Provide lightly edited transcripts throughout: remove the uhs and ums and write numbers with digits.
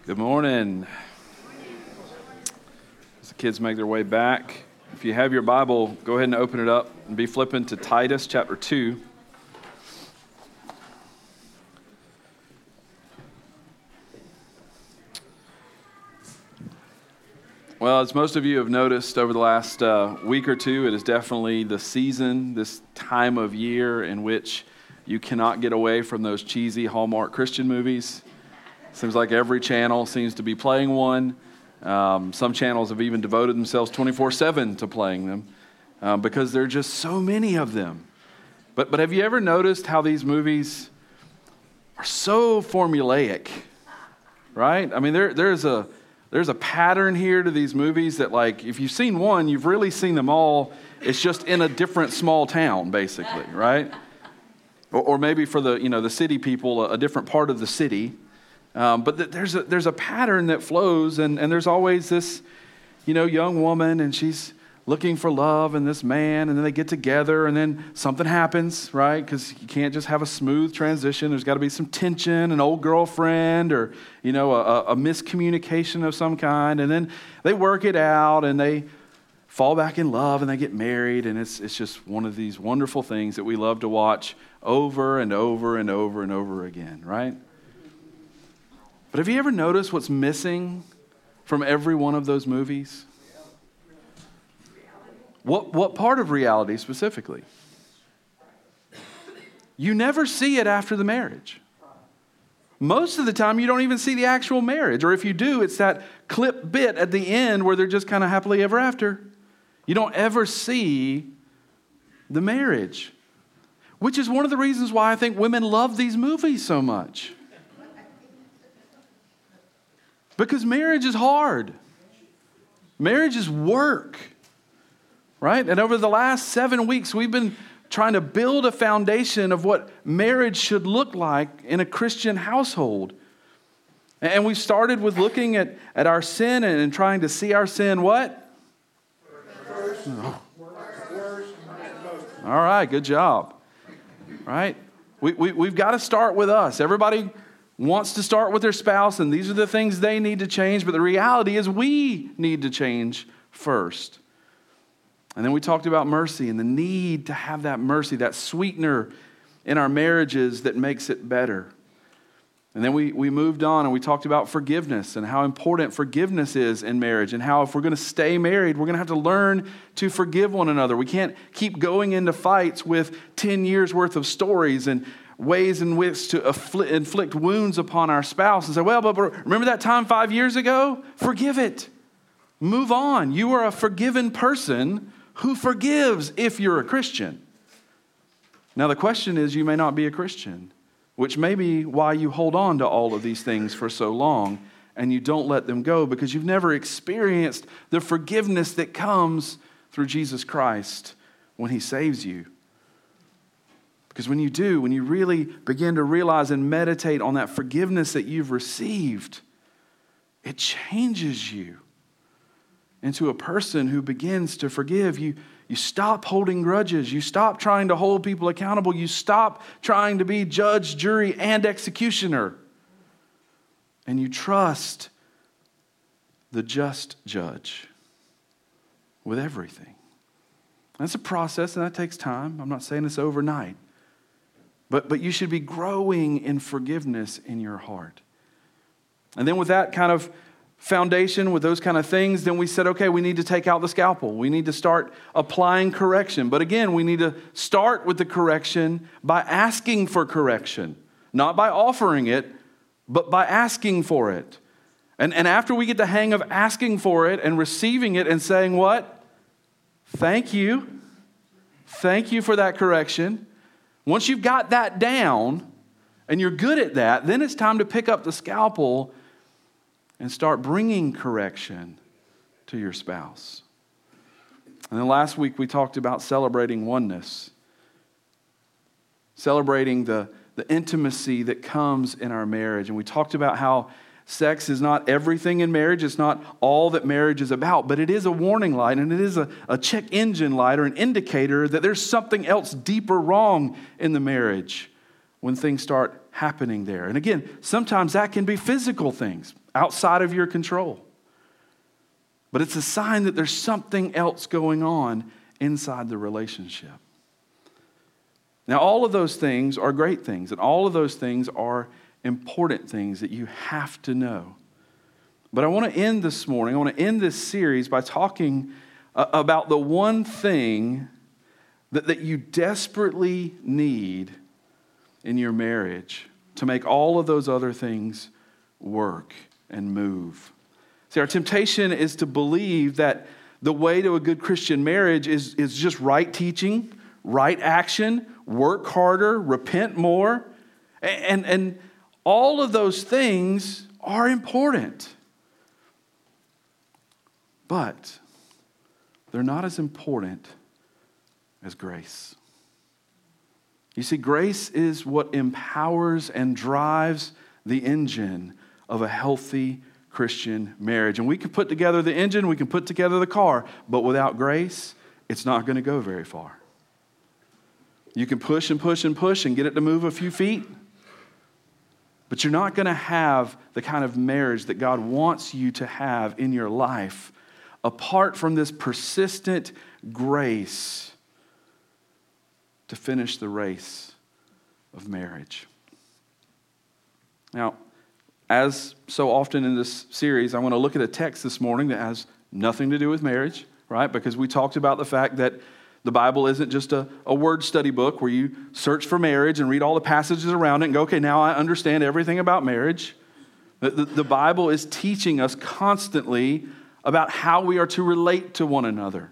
Good morning. As the kids make their way back, if you have your Bible, go ahead and open it up and be flipping to Titus chapter 2. Well, as most of you have noticed over the last week or two, it is definitely the season, this time of year in which you cannot get away from those cheesy Hallmark Christian movies. Seems like every channel seems to be playing one. Some channels have even devoted themselves 24/7 to playing them because there are just so many of them. But have you ever noticed how these movies are so formulaic, right? I mean, there's a pattern here to these movies that, like, if you've seen one, you've really seen them all. It's just in a different small town, basically, right? Or maybe for the city people, a different part of the city. But there's a pattern that flows, and there's always this, young woman, and she's looking for love, and this man, and then they get together, and then something happens, right? Because you can't just have a smooth transition. There's got to be some tension, an old girlfriend, or a miscommunication of some kind, and then they work it out, and they fall back in love, and they get married, and it's just one of these wonderful things that we love to watch over and over and over and over again, right? But have you ever noticed what's missing from every one of those movies? What part of reality specifically? You never see it after the marriage. Most of the time, you don't even see the actual marriage. Or if you do, it's that clip bit at the end where they're just kind of happily ever after. You don't ever see the marriage, which is one of the reasons why I think women love these movies so much. Because marriage is hard. Marriage is work, right? And over the last 7 weeks, we've been trying to build a foundation of what marriage should look like in a Christian household. And we started with looking at our sin and trying to see our sin what? First. All right, good job. Right? We've got to start with us. Everybody wants to start with their spouse, and these are the things they need to change, but the reality is we need to change first. And then we talked about mercy and the need to have that mercy, that sweetener in our marriages that makes it better. And then we moved on and we talked about forgiveness and how important forgiveness is in marriage, and how if we're going to stay married, we're going to have to learn to forgive one another. We can't keep going into fights with 10 years worth of stories and ways in which to inflict wounds upon our spouse and say, well, but remember that time 5 years ago? Forgive it. Move on. You are a forgiven person who forgives if you're a Christian. Now, the question is, you may not be a Christian, which may be why you hold on to all of these things for so long and you don't let them go, because you've never experienced the forgiveness that comes through Jesus Christ when He saves you. Because when you do, when you really begin to realize and meditate on that forgiveness that you've received, it changes you into a person who begins to forgive. You stop holding grudges. You stop trying to hold people accountable. You stop trying to be judge, jury, and executioner. And you trust the just judge with everything. That's a process, and that takes time. I'm not saying it's overnight. But you should be growing in forgiveness in your heart. And then with that kind of foundation, with those kind of things, then we said, okay, we need to take out the scalpel. We need to start applying correction. But again, we need to start with the correction by asking for correction. Not by offering it, but by asking for it. And after we get the hang of asking for it and receiving it and saying what? Thank you. Thank you for that correction. Once you've got that down and you're good at that, then it's time to pick up the scalpel and start bringing correction to your spouse. And then last week we talked about celebrating oneness, celebrating the intimacy that comes in our marriage. And we talked about how sex is not everything in marriage. It's not all that marriage is about, but it is a warning light, and it is a check engine light or an indicator that there's something else deeper wrong in the marriage when things start happening there. And again, sometimes that can be physical things outside of your control. But it's a sign that there's something else going on inside the relationship. Now, all of those things are great things, and all of those things are important things that you have to know. But I want to end this morning, I want to end this series by talking about the one thing that you desperately need in your marriage to make all of those other things work and move. See, our temptation is to believe that the way to a good Christian marriage is just right teaching, right action, work harder, repent more. And all of those things are important. But they're not as important as grace. You see, grace is what empowers and drives the engine of a healthy Christian marriage. And we can put together the engine, we can put together the car, but without grace, it's not going to go very far. You can push and push and push and get it to move a few feet, but you're not going to have the kind of marriage that God wants you to have in your life apart from this persistent grace to finish the race of marriage. Now, as so often in this series, I want to look at a text this morning that has nothing to do with marriage, right? Because we talked about the fact that the Bible isn't just a word study book where you search for marriage and read all the passages around it and go, okay, now I understand everything about marriage. The Bible is teaching us constantly about how we are to relate to one another.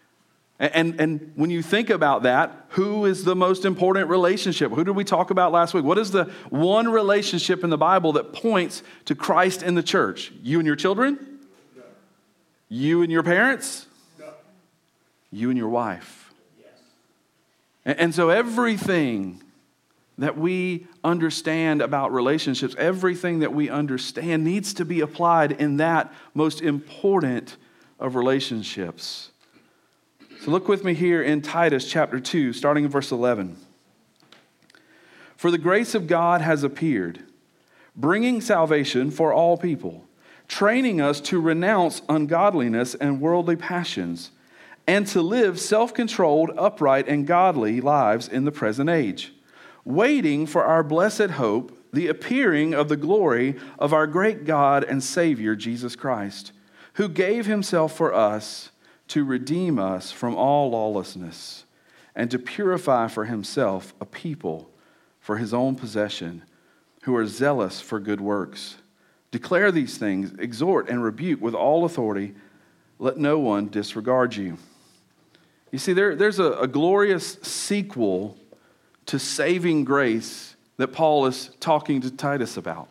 And when you think about that, who is the most important relationship? Who did we talk about last week? What is the one relationship in the Bible that points to Christ in the church? You and your children? No. You and your parents? No. You and your wife? Yes. And so everything that we understand about relationships, everything that we understand needs to be applied in that most important of relationships. So look with me here in Titus chapter 2, starting in verse 11. For the grace of God has appeared, bringing salvation for all people, training us to renounce ungodliness and worldly passions, and to live self-controlled, upright, and godly lives in the present age, waiting for our blessed hope, the appearing of the glory of our great God and Savior, Jesus Christ, who gave himself for us to redeem us from all lawlessness, and to purify for himself a people for his own possession, who are zealous for good works. Declare these things, exhort and rebuke with all authority. Let no one disregard you. You see, there's a glorious sequel to saving grace that Paul is talking to Titus about.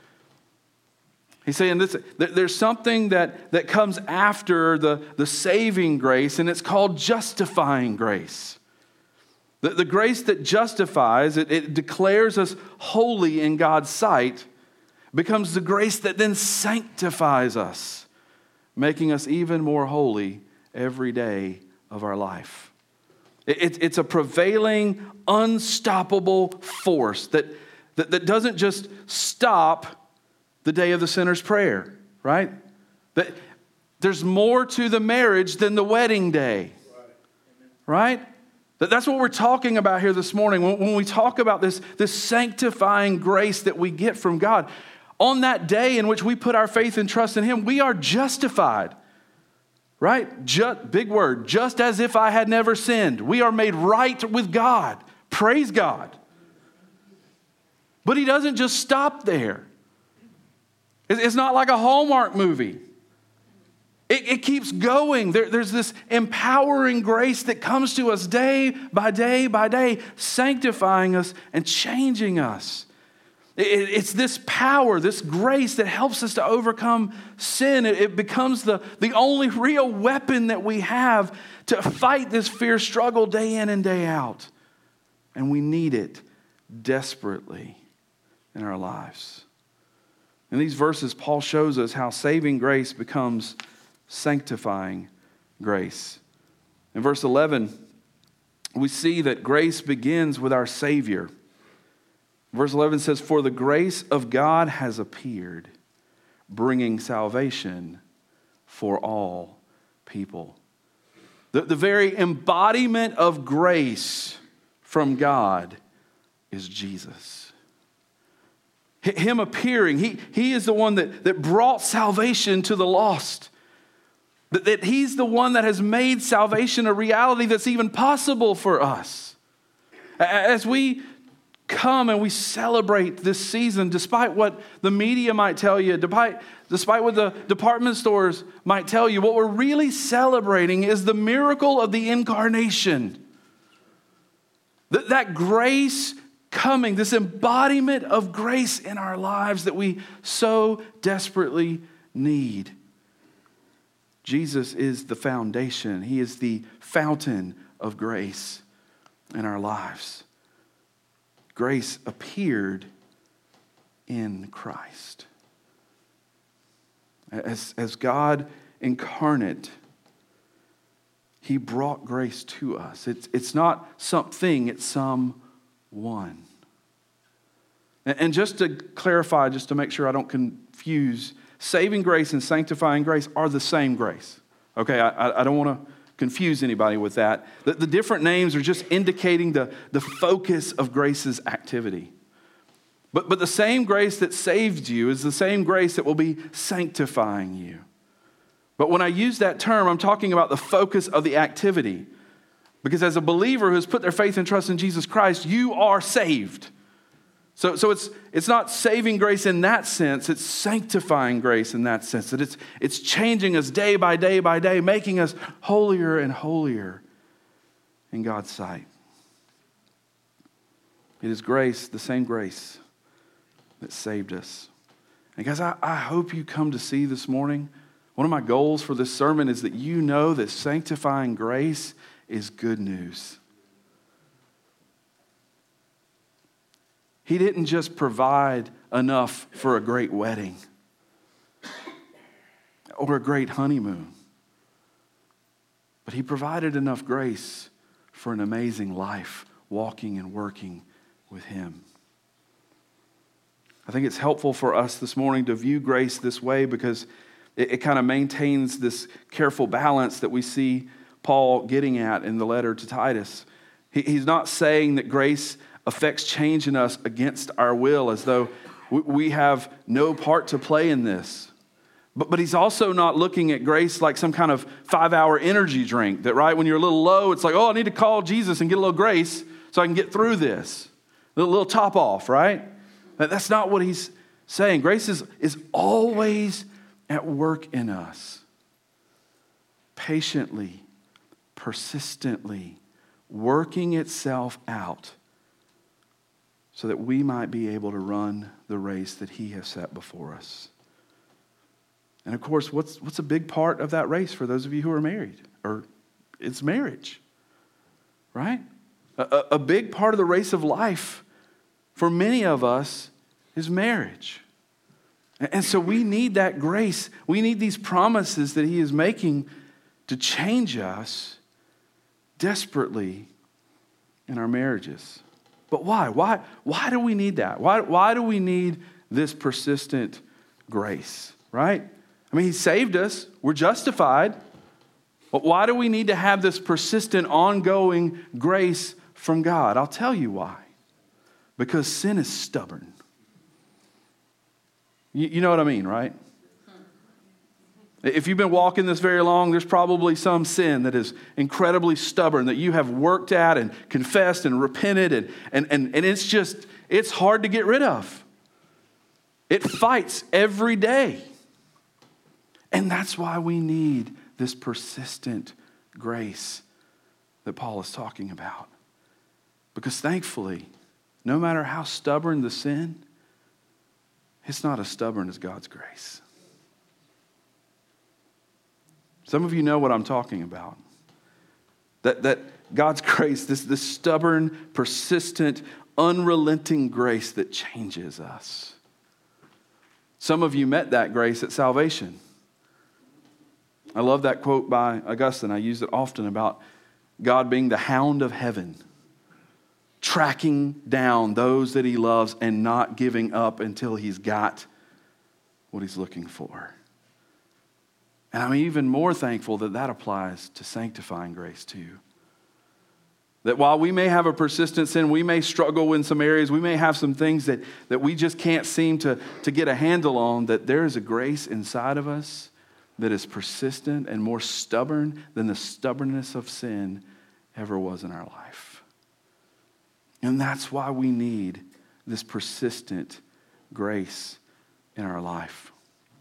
He's saying this, there's something that comes after the saving grace, and it's called justifying grace. The grace that justifies, it declares us holy in God's sight, becomes the grace that then sanctifies us, making us even more holy every day of our life. It's a prevailing, unstoppable force that doesn't just stop the day of the sinner's prayer, right? That there's more to the marriage than the wedding day, right? That's what we're talking about here this morning. When we talk about this sanctifying grace that we get from God, on that day in which we put our faith and trust in him, we are justified, right? Big word, just as if I had never sinned. We are made right with God. Praise God. But he doesn't just stop there. It's not like a Hallmark movie. It keeps going. There's this empowering grace that comes to us day by day by day, sanctifying us and changing us. It's this power, this grace that helps us to overcome sin. It becomes the only real weapon that we have to fight this fierce struggle day in and day out. And we need it desperately in our lives. In these verses, Paul shows us how saving grace becomes sanctifying grace. In verse 11, we see that grace begins with our Savior. Verse 11 says, "For the grace of God has appeared, bringing salvation for all people." The very embodiment of grace from God is Jesus. Him appearing, he is the one that brought salvation to the lost. That he's the one that has made salvation a reality that's even possible for us. As we come and we celebrate this season, despite what the media might tell you, despite what the department stores might tell you, what we're really celebrating is the miracle of the incarnation. That grace coming, this embodiment of grace in our lives that we so desperately need. Jesus is the foundation. He is the fountain of grace in our lives. Grace appeared in Christ. As God incarnate, He brought grace to us. It's not something, it's someone. And just to clarify, just to make sure I don't confuse, saving grace and sanctifying grace are the same grace. Okay, I don't want to confuse anybody with that. The different names are just indicating the focus of grace's activity. But the same grace that saved you is the same grace that will be sanctifying you. But when I use that term, I'm talking about the focus of the activity. Because as a believer who has put their faith and trust in Jesus Christ, you are saved. So it's not saving grace in that sense, it's sanctifying grace in that sense. That it's changing us day by day by day, making us holier and holier in God's sight. It is grace, the same grace that saved us. And guys, I hope you come to see this morning. One of my goals for this sermon is that you know that sanctifying grace is good news. He didn't just provide enough for a great wedding or a great honeymoon, but He provided enough grace for an amazing life walking and working with Him. I think it's helpful for us this morning to view grace this way because it kind of maintains this careful balance that we see Paul getting at in the letter to Titus. He's not saying that grace affects change in us against our will, as though we have no part to play in this. But he's also not looking at grace like some kind of 5-hour energy drink that, right, when you're a little low, it's like, oh, I need to call Jesus and get a little grace so I can get through this. A little top off, right? That's not what he's saying. Grace is always at work in us. Patiently, persistently, working itself out so that we might be able to run the race that He has set before us. And of course, what's a big part of that race for those of you who are married? Or it's marriage, right? A big part of the race of life for many of us is marriage. And so we need that grace. We need these promises that He is making to change us desperately in our marriages. But why? Why do we need that? Why do we need this persistent grace, right? I mean, He saved us. We're justified. But why do we need to have this persistent, ongoing grace from God? I'll tell you why. Because sin is stubborn. You know what I mean, right? If you've been walking this very long, there's probably some sin that is incredibly stubborn that you have worked at and confessed and repented and it's hard to get rid of. It fights every day. And that's why we need this persistent grace that Paul is talking about. Because thankfully, no matter how stubborn the sin, it's not as stubborn as God's grace. Some of you know what I'm talking about. That God's grace, this stubborn, persistent, unrelenting grace that changes us. Some of you met that grace at salvation. I love that quote by Augustine. I use it often about God being the hound of heaven. tracking down those that he loves and not giving up until he's got what he's looking for. And I'm even more thankful that that applies to sanctifying grace too. That while we may have a persistent sin, we may struggle in some areas, we may have some things that we just can't seem to get a handle on, that there is a grace inside of us that is persistent and more stubborn than the stubbornness of sin ever was in our life. And that's why we need this persistent grace in our life.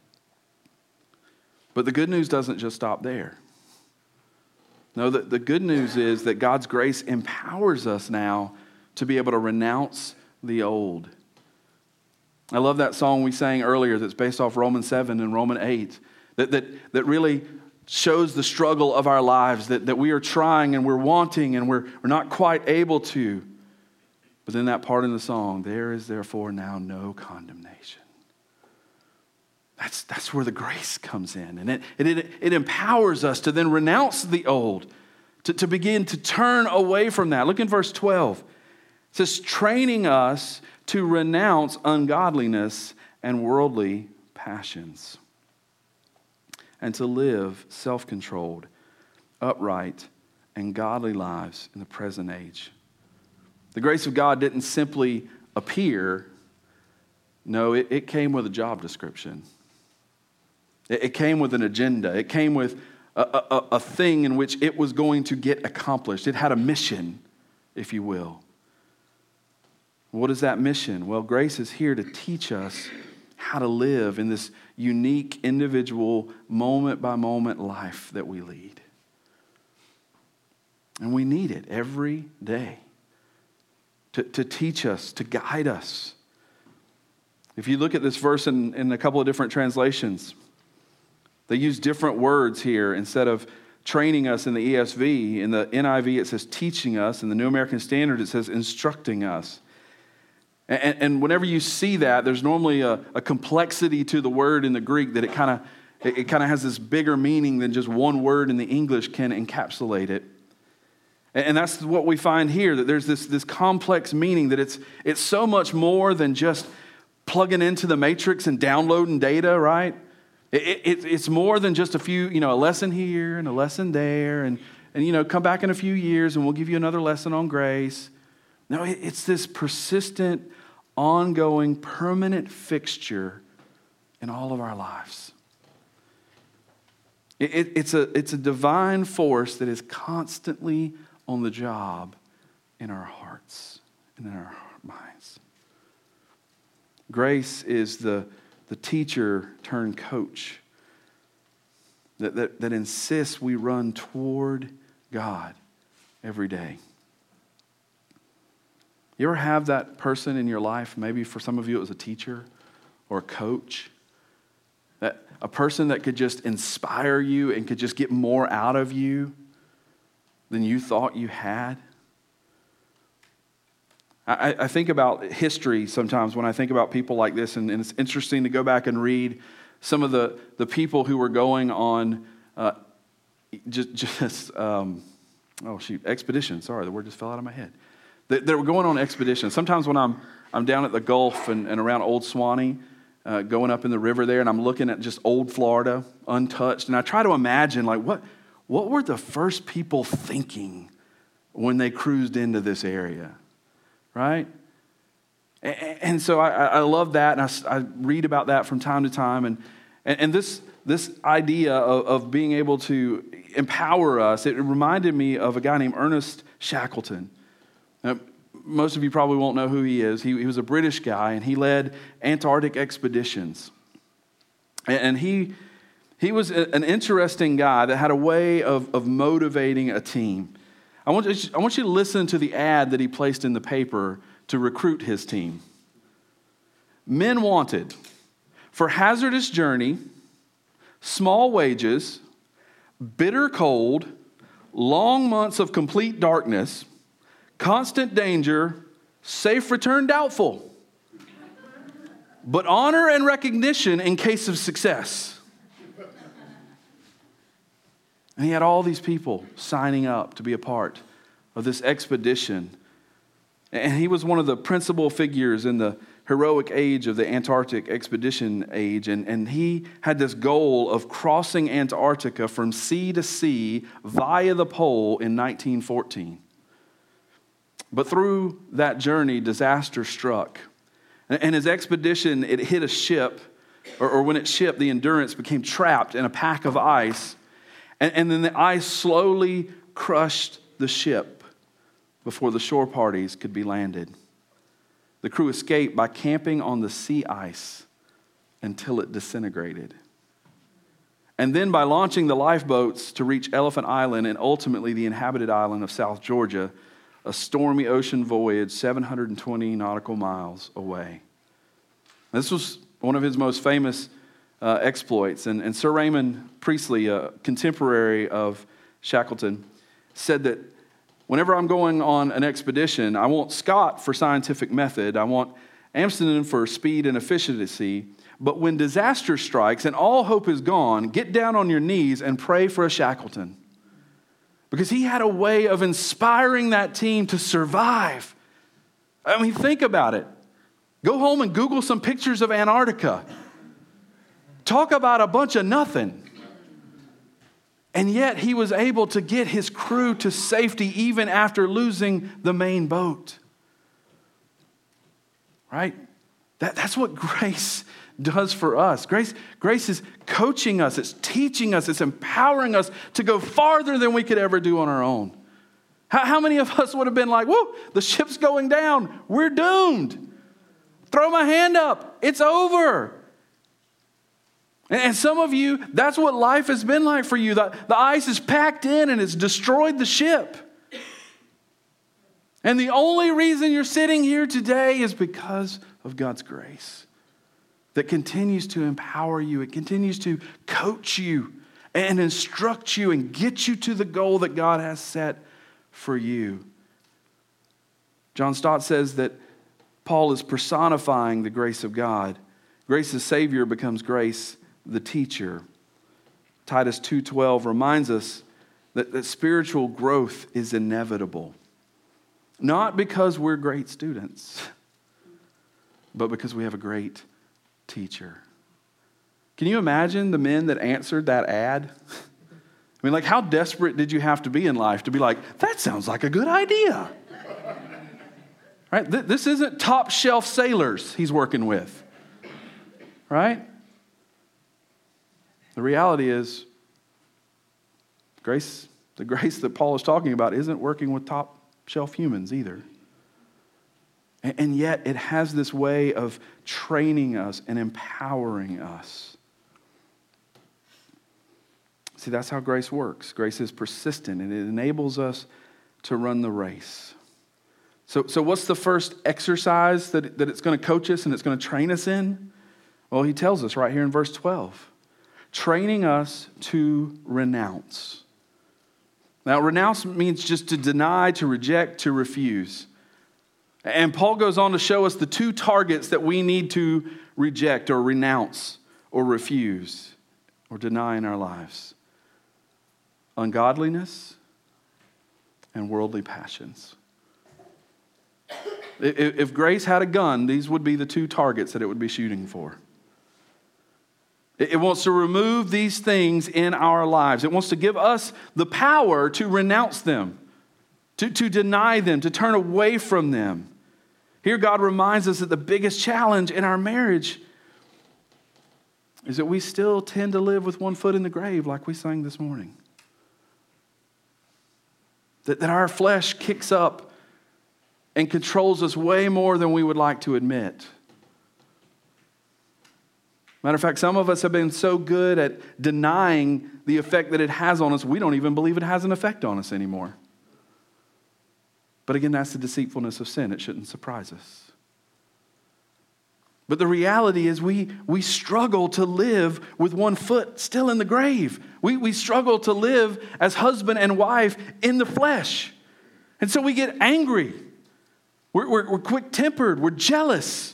But the good news doesn't just stop there. No, the good news is that God's grace empowers us now to be able to renounce the old. I love that song we sang earlier that's based off Romans 7 and Romans 8, that really shows the struggle of our lives, that we are trying and we're wanting and we're not quite able to. But then that part in the song, there is therefore now no condemnation. That's where the grace comes in. And it empowers us to then renounce the old, to begin to turn away from that. Look in verse 12. It says, training us to renounce ungodliness and worldly passions, and to live self-controlled, upright, and godly lives in the present age. The grace of God didn't simply appear. No, it came with a job description. It came with an agenda. It came with a thing in which it was going to get accomplished. It had a mission, if you will. What is that mission? Well, grace is here to teach us how to live in this unique, individual, moment-by-moment life that we lead. And we need it every day to teach us, to guide us. If you look at this verse in a couple of different translations, they use different words here. Instead of training us in the ESV, in the NIV it says teaching us. In the New American Standard it says instructing us. And whenever you see that, there's normally a complexity to the word in the Greek that it kind of has this bigger meaning than just one word in the English can encapsulate it. And that's what we find here, that there's this complex meaning, that it's so much more than just plugging into the matrix and downloading data, right? It's more than just a few, a lesson here and a lesson there, and come back in a few years and we'll give you another lesson on grace. No, it's this persistent, ongoing, permanent fixture in all of our lives. It's a divine force that is constantly on the job in our hearts and in our minds. Grace is the teacher turned coach that insists we run toward God every day. You ever have that person in your life, maybe for some of you it was a teacher or a coach, that a person that could just inspire you and could just get more out of you than you thought you had? I think about history sometimes when I think about people like this, and it's interesting to go back and read some of the people who were going on expedition. Sorry, the word just fell out of my head. They were going on expeditions. Sometimes when I'm down at the Gulf and around Old Swanee, going up in the river there, and I'm looking at just old Florida, untouched, and I try to imagine, like, what were the first people thinking when they cruised into this area? Right? And so I love that, and I read about that from time to time. And this idea of being able to empower us, it reminded me of a guy named Ernest Shackleton. Now, most of you probably won't know who he is. He was a British guy, and he led Antarctic expeditions. And he was an interesting guy that had a way of motivating a team. I want you to listen to the ad that he placed in the paper to recruit his team. Men wanted for hazardous journey, small wages, bitter cold, long months of complete darkness, constant danger, safe return doubtful, but honor and recognition in case of success. And he had all these people signing up to be a part of this expedition. And he was one of the principal figures in the heroic age of the Antarctic expedition age. And he had this goal of crossing Antarctica from sea to sea via the pole in 1914. But through that journey, disaster struck. And his expedition, it hit a ship, or when it shipped, the Endurance became trapped in a pack of ice. And then the ice slowly crushed the ship before the shore parties could be landed. The crew escaped by camping on the sea ice until it disintegrated. And then by launching the lifeboats to reach Elephant Island and ultimately the inhabited island of South Georgia, a stormy ocean voyage 720 nautical miles away. This was one of his most famous exploits. And Sir Raymond Priestley, a contemporary of Shackleton, said that whenever I'm going on an expedition, I want Scott for scientific method, I want Amundsen for speed and efficiency, but when disaster strikes and all hope is gone, get down on your knees and pray for a Shackleton. Because he had a way of inspiring that team to survive. I mean, think about it. Go home and Google some pictures of Antarctica. Talk about a bunch of nothing. And yet he was able to get his crew to safety even after losing the main boat. Right? That's what grace does for us. Grace is coaching us, it's teaching us, it's empowering us to go farther than we could ever do on our own. How many of us would have been like, whoa, the ship's going down, we're doomed. Throw my hand up, it's over. And some of you, that's what life has been like for you. The ice is packed in and it's destroyed the ship. And the only reason you're sitting here today is because of God's grace that continues to empower you. It continues to coach you and instruct you and get you to the goal that God has set for you. John Stott says that Paul is personifying the grace of God. Grace as Savior becomes grace the teacher. Titus 2:12 reminds us that spiritual growth is inevitable. Not because we're great students, but because we have a great teacher. Can you imagine the men that answered that ad? I mean, like, how desperate did you have to be in life to be like, that sounds like a good idea? Right? This isn't top shelf sailors he's working with. Right? The reality is, the grace that Paul is talking about isn't working with top shelf humans either. And yet it has this way of training us and empowering us. See, that's how grace works. Grace is persistent and it enables us to run the race. So what's the first exercise that it's going to coach us and it's going to train us in? Well, he tells us right here in verse 12. Training us to renounce. Now, renounce means just to deny, to reject, to refuse. And Paul goes on to show us the two targets that we need to reject or renounce or refuse or deny in our lives. Ungodliness and worldly passions. If grace had a gun, these would be the two targets that it would be shooting for. It wants to remove these things in our lives. It wants to give us the power to renounce them, to deny them, to turn away from them. Here God reminds us that the biggest challenge in our marriage is that we still tend to live with one foot in the grave like we sang this morning. That our flesh kicks up and controls us way more than we would like to admit. Matter of fact, some of us have been so good at denying the effect that it has on us, we don't even believe it has an effect on us anymore. But again, that's the deceitfulness of sin. It shouldn't surprise us. But the reality is we struggle to live with one foot still in the grave. We struggle to live as husband and wife in the flesh. And so we get angry. We're quick-tempered. We're jealous.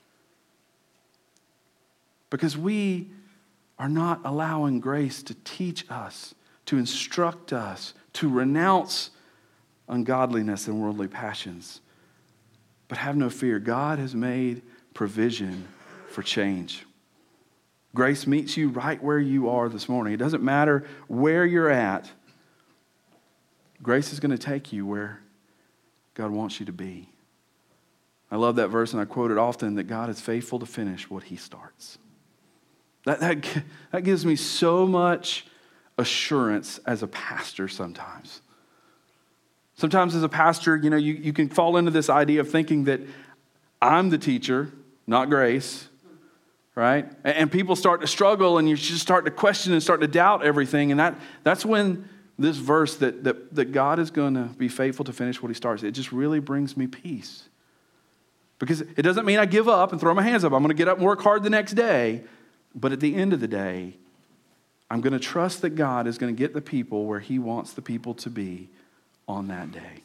Because we are not allowing grace to teach us, to instruct us, to renounce ungodliness and worldly passions. But have no fear. God has made provision for change. Grace meets you right where you are this morning. It doesn't matter where you're at. Grace is going to take you where God wants you to be. I love that verse, and I quote it often, that God is faithful to finish what he starts. That gives me so much assurance as a pastor sometimes. Sometimes as a pastor, you can fall into this idea of thinking that I'm the teacher, not Grace, right? And people start to struggle, and you just start to question and start to doubt everything. And that's when this verse that God is going to be faithful to finish what he starts, it just really brings me peace. Because it doesn't mean I give up and throw my hands up. I'm going to get up and work hard the next day. But at the end of the day, I'm going to trust that God is going to get the people where he wants the people to be on that day.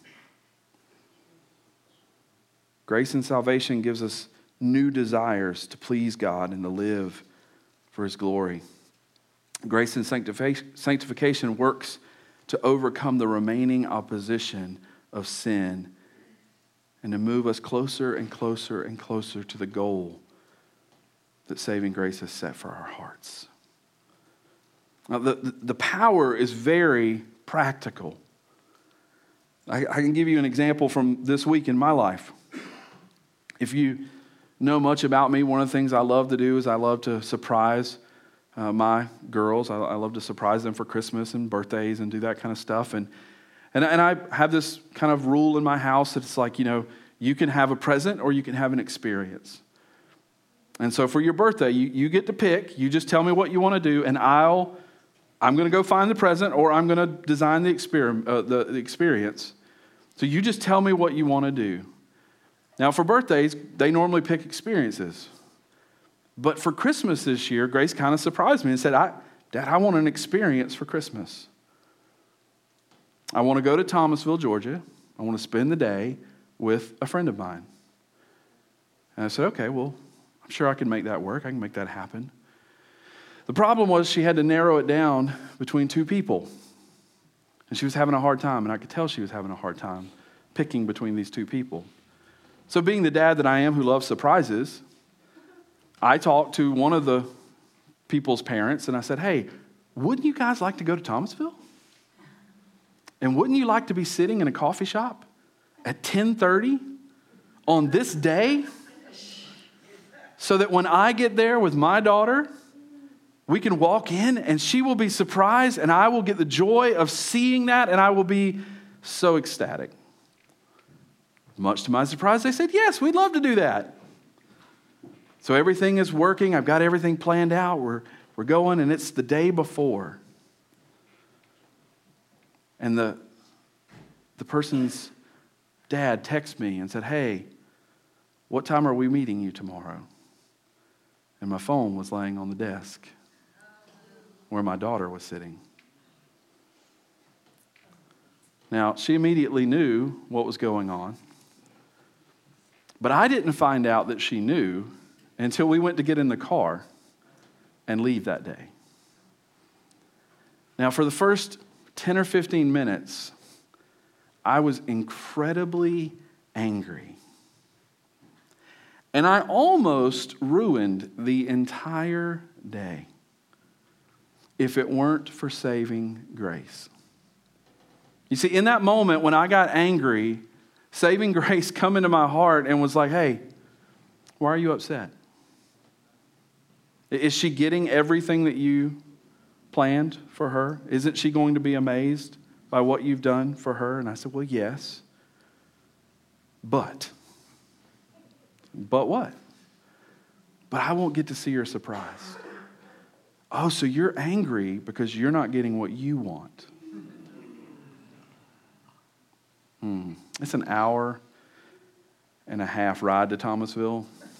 Grace and salvation gives us new desires to please God and to live for his glory. Grace and sanctification works to overcome the remaining opposition of sin and to move us closer and closer and closer to the goal that saving grace has set for our hearts. Now, the power is very practical. I can give you an example from this week in my life. If you know much about me, one of the things I love to do is I love to surprise my girls. I love to surprise them for Christmas and birthdays and do that kind of stuff. And I have this kind of rule in my house that it's like, you can have a present or you can have an experience. And so for your birthday, you get to pick. You just tell me what you want to do, and I'm going to go find the present, or I'm going to design the experience. So you just tell me what you want to do. Now, for birthdays, they normally pick experiences. But for Christmas this year, Grace kind of surprised me and said, Dad, I want an experience for Christmas. I want to go to Thomasville, Georgia. I want to spend the day with a friend of mine. And I said, okay, well, I'm sure I can make that work. I can make that happen. The problem was she had to narrow it down between two people. And she was having a hard time, and I could tell she was having a hard time picking between these two people. So being the dad that I am who loves surprises, I talked to one of the people's parents, and I said, hey, wouldn't you guys like to go to Thomasville? And wouldn't you like to be sitting in a coffee shop at 10:30 on this day so that when I get there with my daughter, we can walk in and she will be surprised and I will get the joy of seeing that and I will be so ecstatic. Much to my surprise, they said, yes, we'd love to do that. So everything is working. I've got everything planned out. We're going, and it's the day before. And the person's dad texted me and said, hey, what time are we meeting you tomorrow? And my phone was laying on the desk where my daughter was sitting. Now, she immediately knew what was going on. But I didn't find out that she knew until we went to get in the car and leave that day. Now, for the first 10 or 15 minutes, I was incredibly angry. And I almost ruined the entire day if it weren't for saving grace. You see, in that moment when I got angry, saving grace come into my heart and was like, hey, why are you upset? Is she getting everything that you planned for her? Isn't she going to be amazed by what you've done for her? And I said, well, yes. But what? But I won't get to see her surprised. Oh, so you're angry because you're not getting what you want. It's an hour and a half ride to Thomasville.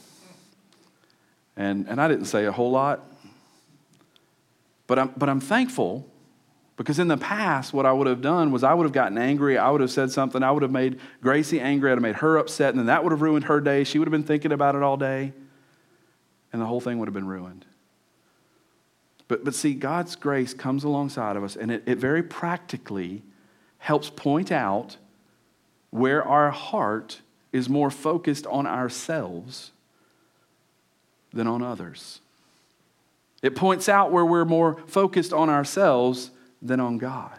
And I didn't say a whole lot. But I'm thankful because in the past, what I would have done was I would have gotten angry. I would have said something. I would have made Gracie angry. I would have made her upset. And then that would have ruined her day. She would have been thinking about it all day. And the whole thing would have been ruined. But see, God's grace comes alongside of us. And it very practically helps point out where our heart is more focused on ourselves than on others. It points out where we're more focused on ourselves than on God.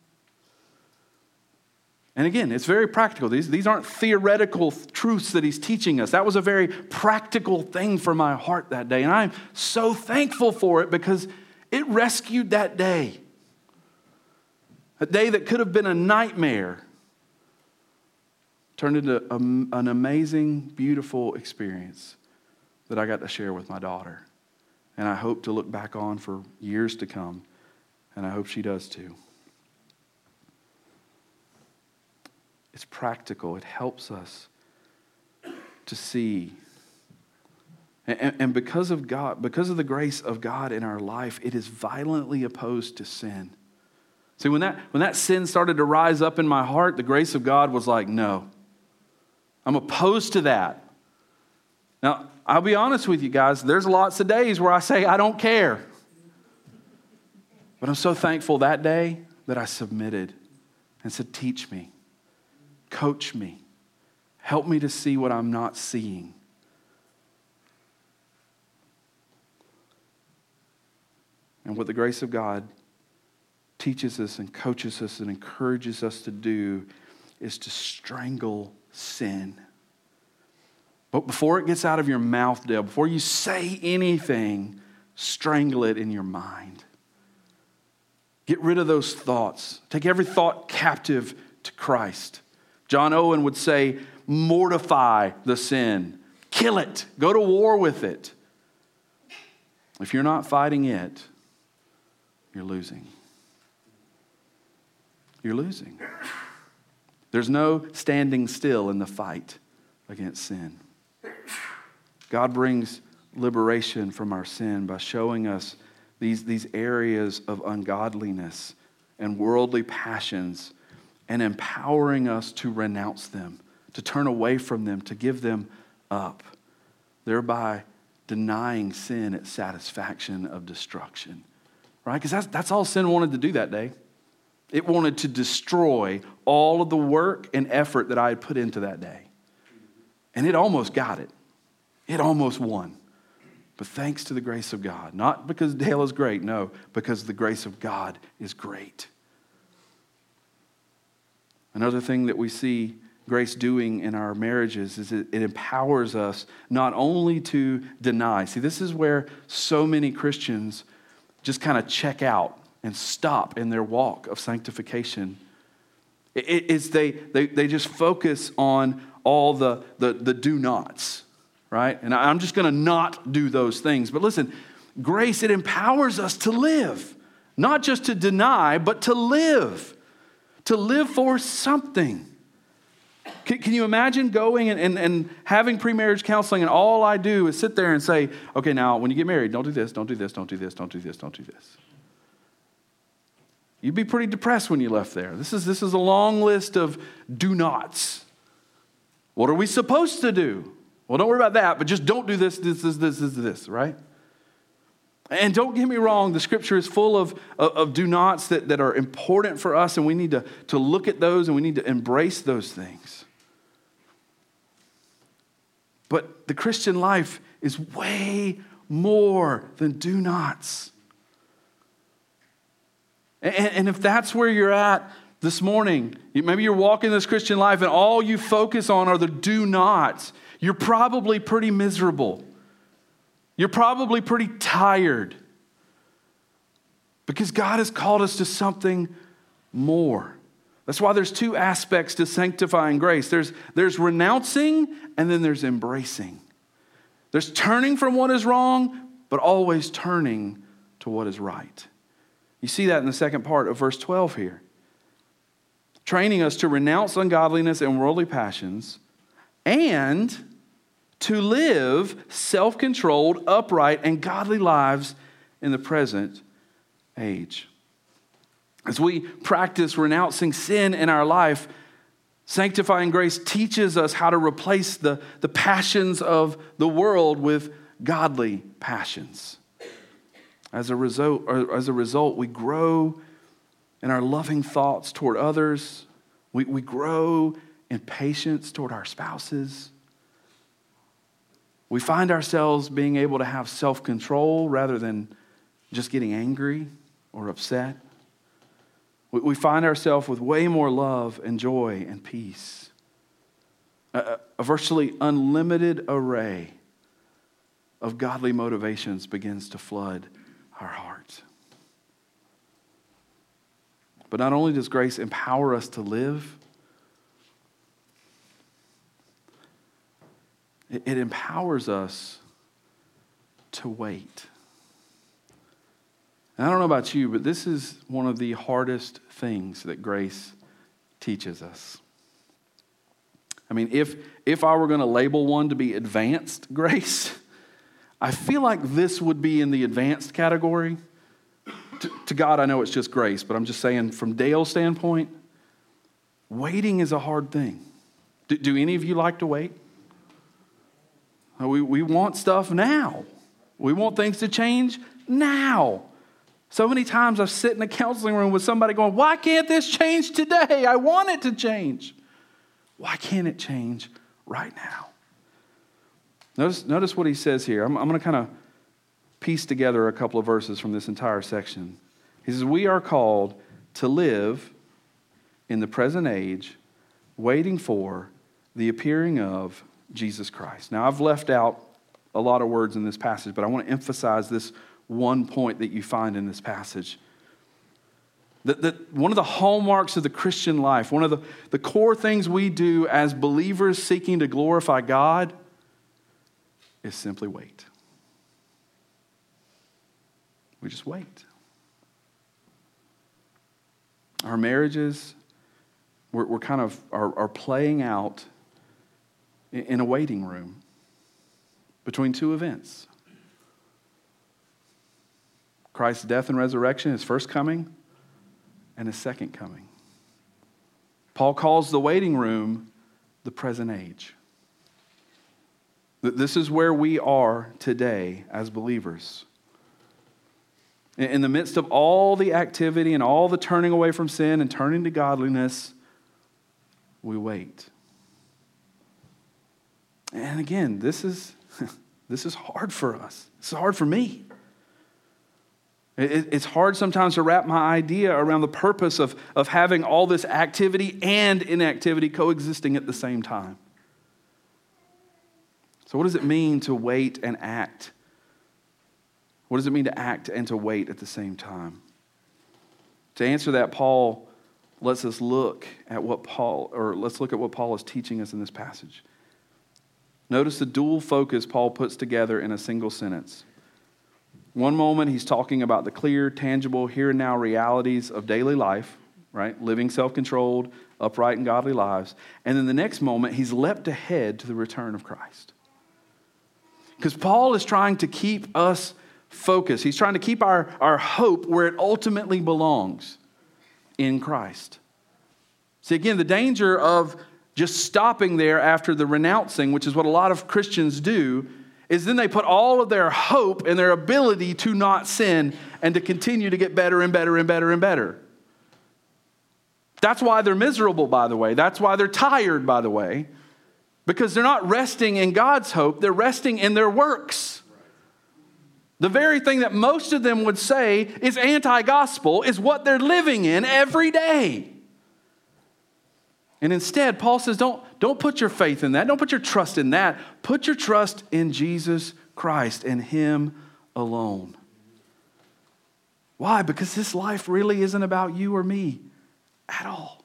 And again, it's very practical. These aren't theoretical truths that he's teaching us. That was a very practical thing for my heart that day. And I'm so thankful for it because it rescued that day. A day that could have been a nightmare turned into an amazing, beautiful experience that I got to share with my daughter. And I hope to look back on for years to come. And I hope she does too. It's practical. It helps us to see. And because of God, because of the grace of God in our life, it is violently opposed to sin. See, when that sin started to rise up in my heart, the grace of God was like, no, I'm opposed to that. Now, I'll be honest with you guys, there's lots of days where I say, I don't care. But I'm so thankful that day that I submitted and said, teach me. Coach me. Help me to see what I'm not seeing. And what the grace of God teaches us and coaches us and encourages us to do is to strangle sin. But before it gets out of your mouth, Dale, before you say anything, strangle it in your mind. Get rid of those thoughts. Take every thought captive to Christ. John Owen would say, mortify the sin. Kill it. Go to war with it. If you're not fighting it, you're losing. You're losing. There's no standing still in the fight against sin. God brings liberation from our sin by showing us these areas of ungodliness and worldly passions and empowering us to renounce them, to turn away from them, to give them up, thereby denying sin its satisfaction of destruction. Right? Because that's all sin wanted to do that day. It wanted to destroy all of the work and effort that I had put into that day. And it almost got it. It almost won. But thanks to the grace of God, not because Dale is great, no, because the grace of God is great. Another thing that we see grace doing in our marriages is it empowers us not only to deny. See, this is where so many Christians just kind of check out and stop in their walk of sanctification. They just focus on all the do nots, right? And I'm just going to not do those things. But listen, grace, it empowers us to live, not just to deny, but to live for something. Can you imagine going and having pre-marriage counseling and all I do is sit there and say, okay, now when you get married, don't do this, don't do this, don't do this, don't do this, don't do this. You'd be pretty depressed when you left there. This is a long list of do nots. What are we supposed to do? Well, don't worry about that, but just don't do this, right? And don't get me wrong, the scripture is full of do nots that are important for us, and we need to look at those and we need to embrace those things. But the Christian life is way more than do nots. And if that's where you're at this morning, maybe you're walking this Christian life and all you focus on are the do nots, you're probably pretty miserable. You're probably pretty tired. Because God has called us to something more. That's why there's two aspects to sanctifying grace. There's renouncing and then there's embracing. There's turning from what is wrong, but always turning to what is right. You see that in the second part of verse 12 here. Training us to renounce ungodliness and worldly passions and to live self-controlled, upright, and godly lives in the present age. As we practice renouncing sin in our life, sanctifying grace teaches us how to replace the passions of the world with godly passions. As a result, we grow in our loving thoughts toward others. We grow in patience toward our spouses. We find ourselves being able to have self-control rather than just getting angry or upset. We find ourselves with way more love and joy and peace. A virtually unlimited array of godly motivations begins to flood our hearts. But not only does grace empower us to live, it empowers us to wait. And I don't know about you, but this is one of the hardest things that grace teaches us. I mean, if I were going to label one to be advanced grace, I feel like this would be in the advanced category. To God, I know it's just grace, but I'm just saying from Dale's standpoint, waiting is a hard thing. Do any of you like to wait? We want stuff now. We want things to change now. So many times I've sit in a counseling room with somebody going, why can't this change today? I want it to change. Why can't it change right now? Notice what he says here. I'm going to kind of piece together a couple of verses from this entire section. He says, we are called to live in the present age, waiting for the appearing of Jesus Christ. Now, I've left out a lot of words in this passage, but I want to emphasize this one point that you find in this passage. That one of the hallmarks of the Christian life, one of the core things we do as believers seeking to glorify God is simply wait. We just wait. Our marriages, we're kind of are playing out in a waiting room between two events. Christ's death and resurrection, his first coming, and his second coming. Paul calls the waiting room the present age. This is where we are today as believers. In the midst of all the activity and all the turning away from sin and turning to godliness, we wait. And again, this is hard for us. It's hard for me. It's hard sometimes to wrap my idea around the purpose of having all this activity and inactivity coexisting at the same time. So what does it mean to wait and act? What does it mean to act and to wait at the same time? To answer that, Paul lets us look at what let's look at what Paul is teaching us in this passage. Notice the dual focus Paul puts together in a single sentence. One moment he's talking about the clear, tangible, here and now realities of daily life, right? Living self-controlled, upright and godly lives. And then the next moment he's leapt ahead to the return of Christ. Because Paul is trying to keep us focused. He's trying to keep our hope where it ultimately belongs, in Christ. See, again, the danger of just stopping there after the renouncing, which is what a lot of Christians do, is then they put all of their hope in their ability to not sin and to continue to get better and better and better and better. That's why they're miserable, by the way. That's why they're tired, by the way. Because they're not resting in God's hope. They're resting in their works. The very thing that most of them would say is anti-gospel is what they're living in every day. And instead, Paul says, don't put your faith in that. Don't put your trust in that. Put your trust in Jesus Christ and Him alone. Why? Because this life really isn't about you or me at all.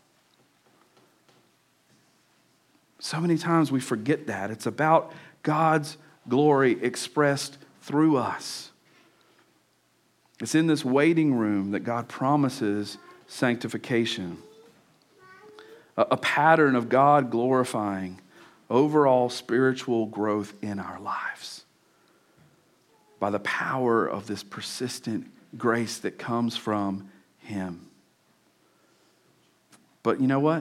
So many times we forget that. It's about God's glory expressed through us. It's in this waiting room that God promises sanctification. A pattern of God glorifying overall spiritual growth in our lives by the power of this persistent grace that comes from Him. But you know what?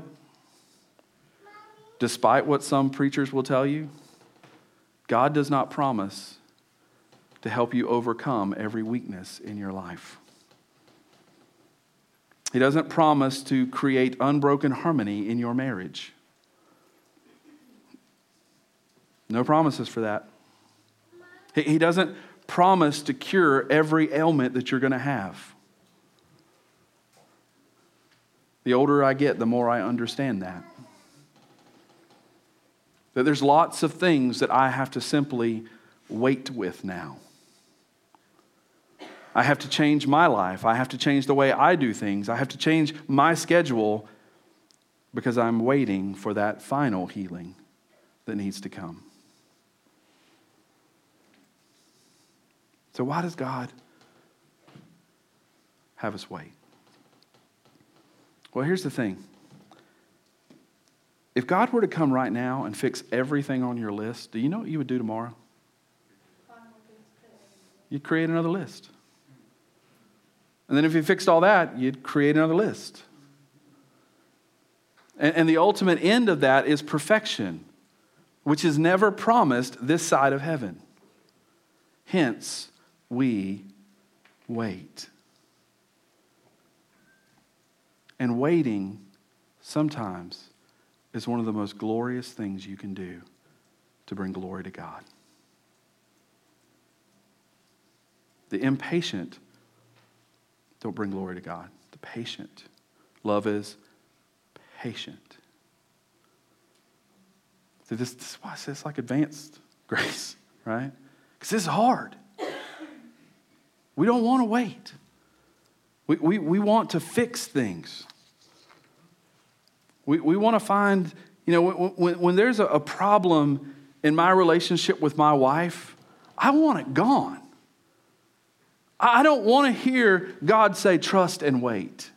Despite what some preachers will tell you, God does not promise to help you overcome every weakness in your life. He doesn't promise to create unbroken harmony in your marriage. No promises for that. He doesn't promise to cure every ailment that you're going to have. The older I get, the more I understand that. That there's lots of things that I have to simply wait with now. I have to change my life. I have to change the way I do things. I have to change my schedule because I'm waiting for that final healing that needs to come. So why does God have us wait? Well, here's the thing. If God were to come right now and fix everything on your list, do you know what you would do tomorrow? You'd create another list. And then if you fixed all that, you'd create another list. And the ultimate end of that is perfection, which is never promised this side of heaven. Hence, we wait. And waiting sometimes is one of the most glorious things you can do to bring glory to God. The impatient don't bring glory to God. The patient. Love is patient. So this is why I say it's like advanced grace, right? Because this is hard. We don't want to wait. We want to fix things. We want to find, when there's a problem in my relationship with my wife, I want it gone. I don't want to hear God say, trust and wait.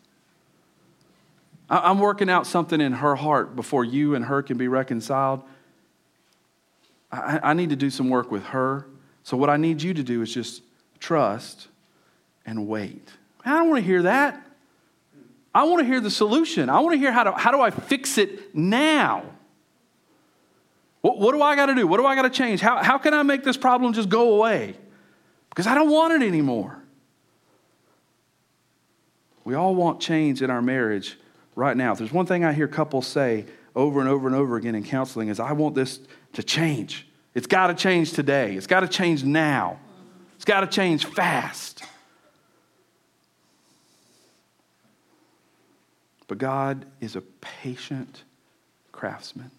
I'm working out something in her heart before you and her can be reconciled. I need to do some work with her. So what I need you to do is just trust and wait. I don't want to hear that. I want to hear the solution. I want to hear how do I fix it now? What do I got to do? What do I got to change? How can I make this problem just go away? Because I don't want it anymore. We all want change in our marriage right now. If there's one thing I hear couples say over and over and over again in counseling is, I want this to change. It's got to change today. It's got to change now. It's got to change fast. But God is a patient craftsman.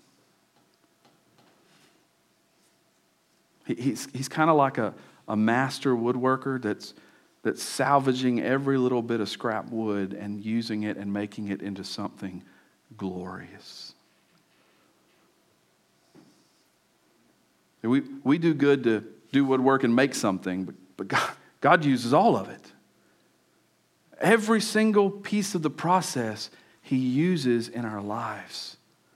He's kind of like a master woodworker that's salvaging every little bit of scrap wood and using it and making it into something glorious. We do good to do woodwork and make something, but God uses all of it. Every single piece of the process He uses in our lives.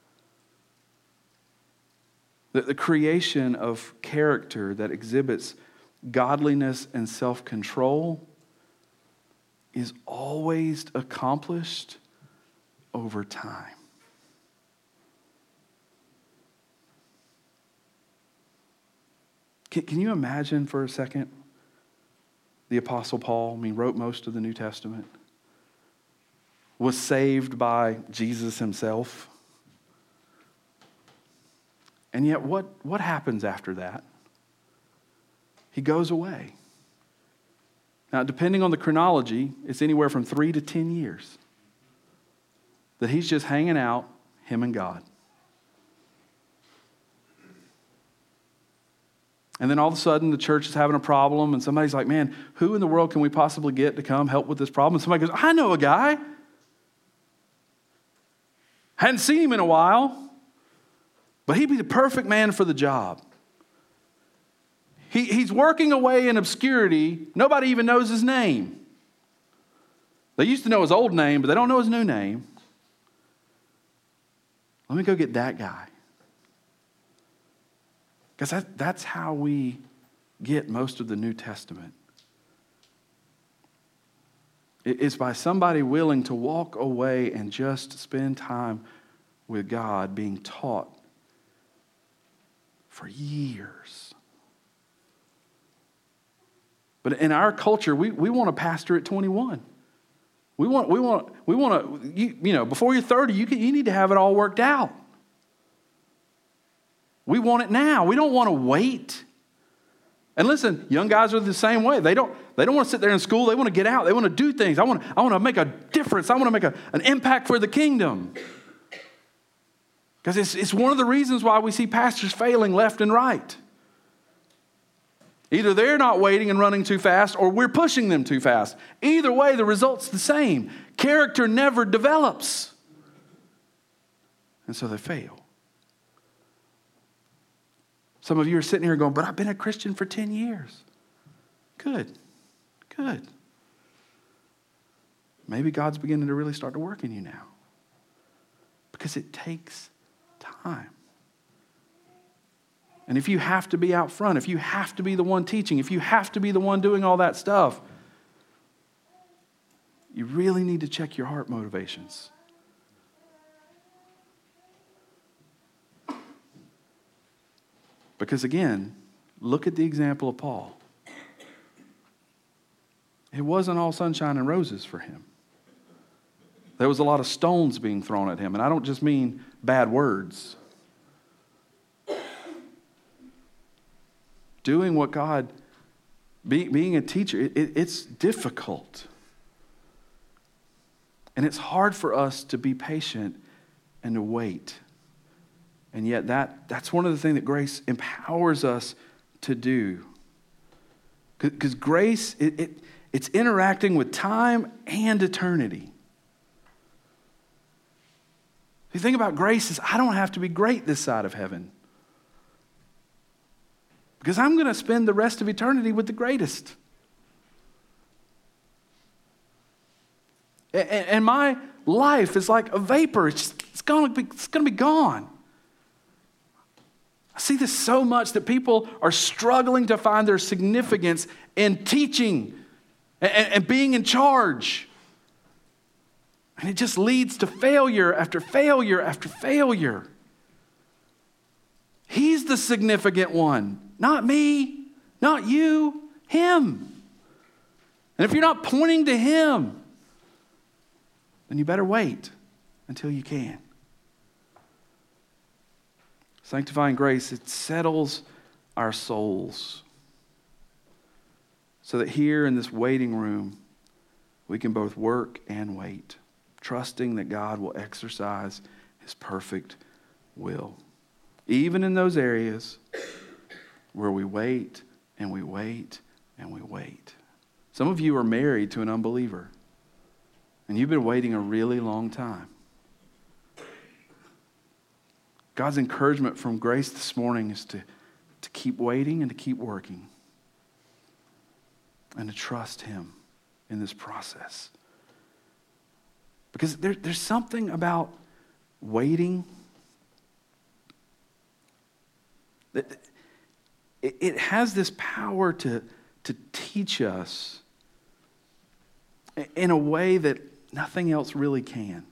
The creation of character that exhibits godliness and self-control is always accomplished over time. Can you imagine for a second the Apostle Paul, wrote most of the New Testament, was saved by Jesus himself? And yet what happens after that? He goes away. Now, depending on the chronology, it's anywhere from 3 to 10 years that he's just hanging out, him and God. And then all of a sudden, the church is having a problem, and somebody's like, man, who in the world can we possibly get to come help with this problem? And somebody goes, I know a guy. Hadn't seen him in a while, but he'd be the perfect man for the job. He's working away in obscurity. Nobody even knows his name. They used to know his old name, but they don't know his new name. Let me go get that guy. Because that's how we get most of the New Testament. It's by somebody willing to walk away and just spend time with God, being taught for years. But in our culture, we want a pastor at 21. We want to, before you're 30, you need to have it all worked out. We want it now. We don't want to wait. And listen, young guys are the same way. They don't want to sit there in school. They want to get out. They want to do things. I want to make a difference. I want to make an impact for the kingdom. Because it's one of the reasons why we see pastors failing left and right. Either they're not waiting and running too fast, or we're pushing them too fast. Either way, the result's the same. Character never develops. And so they fail. Some of you are sitting here going, but I've been a Christian for 10 years. Good. Maybe God's beginning to really start to work in you now. Because it takes time. And if you have to be out front, if you have to be the one teaching, if you have to be the one doing all that stuff, you really need to check your heart motivations. Because again, look at the example of Paul. It wasn't all sunshine and roses for him. There was a lot of stones being thrown at him. And I don't just mean bad words. Doing what God, being a teacher, it's difficult. And it's hard for us to be patient and to wait. And yet that's one of the things that grace empowers us to do. Because grace, it's interacting with time and eternity. The thing about grace is I don't have to be great this side of heaven. Because I'm going to spend the rest of eternity with the greatest. And my life is like a vapor. It's going to be gone. I see this so much that people are struggling to find their significance in teaching and being in charge. And it just leads to failure after failure after failure. He's the significant one. Not me, not you, him. And if you're not pointing to him, then you better wait until you can. Sanctifying grace, it settles our souls so that here in this waiting room, we can both work and wait, trusting that God will exercise his perfect will. Even in those areas where we wait and we wait and we wait. Some of you are married to an unbeliever, and you've been waiting a really long time. God's encouragement from grace this morning is to keep waiting and to keep working and to trust him in this process. Because there's something about waiting that it has this power to teach us in a way that nothing else really can.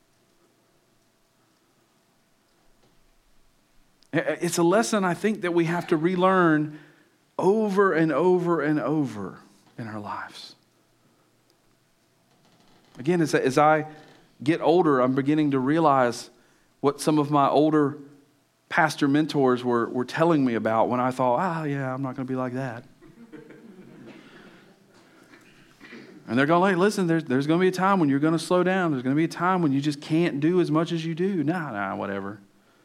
It's a lesson, I think, that we have to relearn over and over and over in our lives. Again, as I get older, I'm beginning to realize what some of my older pastor mentors were telling me about when I thought, I'm not going to be like that. And they're going, hey, listen, there's going to be a time when you're going to slow down. There's going to be a time when you just can't do as much as you do. Nah, whatever.